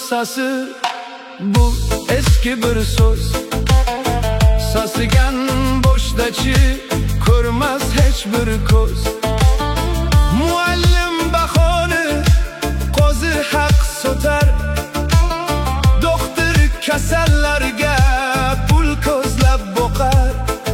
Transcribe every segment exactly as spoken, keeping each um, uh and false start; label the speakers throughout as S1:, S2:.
S1: sasi, bu eski bir so'z. Sasigan bo'shdachi ko'rmas hech bir ko'z. Muallim bahoni qo'zi haq so'tar, doktor kasallarga pul ko'zlab boqar.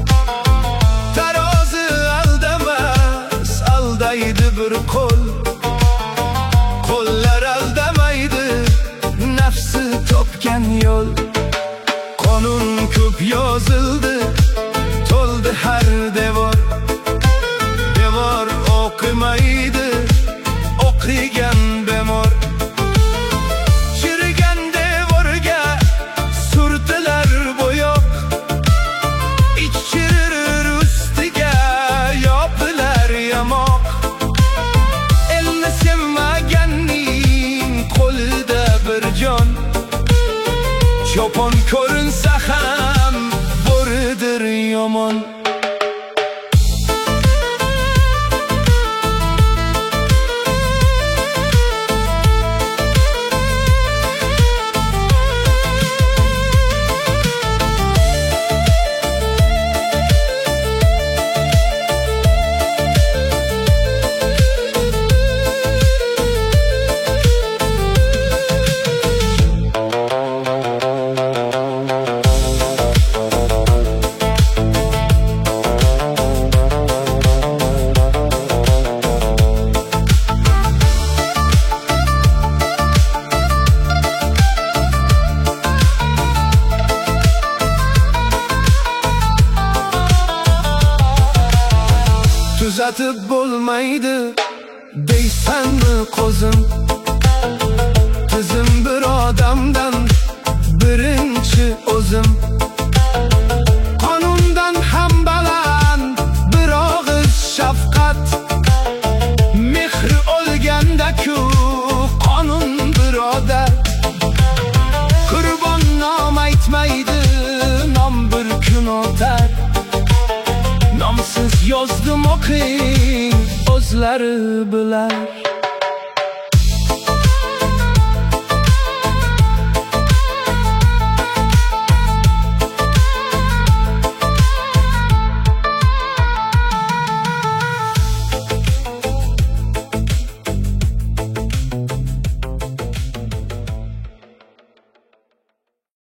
S1: Tarozi aldamas, aldaydi bir qo'l. Qo'llar aldamaydi, nafsi topgan yo'l. Qonun ko'p yozildi, to'ldi har devor. Devor o'qimaydi, o'qigan bemor. Chirigan devorga surtilar bo'yoq, ich chirir ustiga yopilar yamoq. Elni sevmaganning qo'lida bir jon, cho'pon ko'rinsa ham bo'ridir yomon. Tuzatib bo'lmaydi deysanmi qo'zim? Tizim bir odamdan birinchi o'zim. Qonundan ham baland bir og'iz shafqat. Mehri o'lganda-ku qonun birodar. Qurbon nom aytmaydi, nom bir kun o'tar. Nomsiz yozdim o'qing, o'zlari bilar.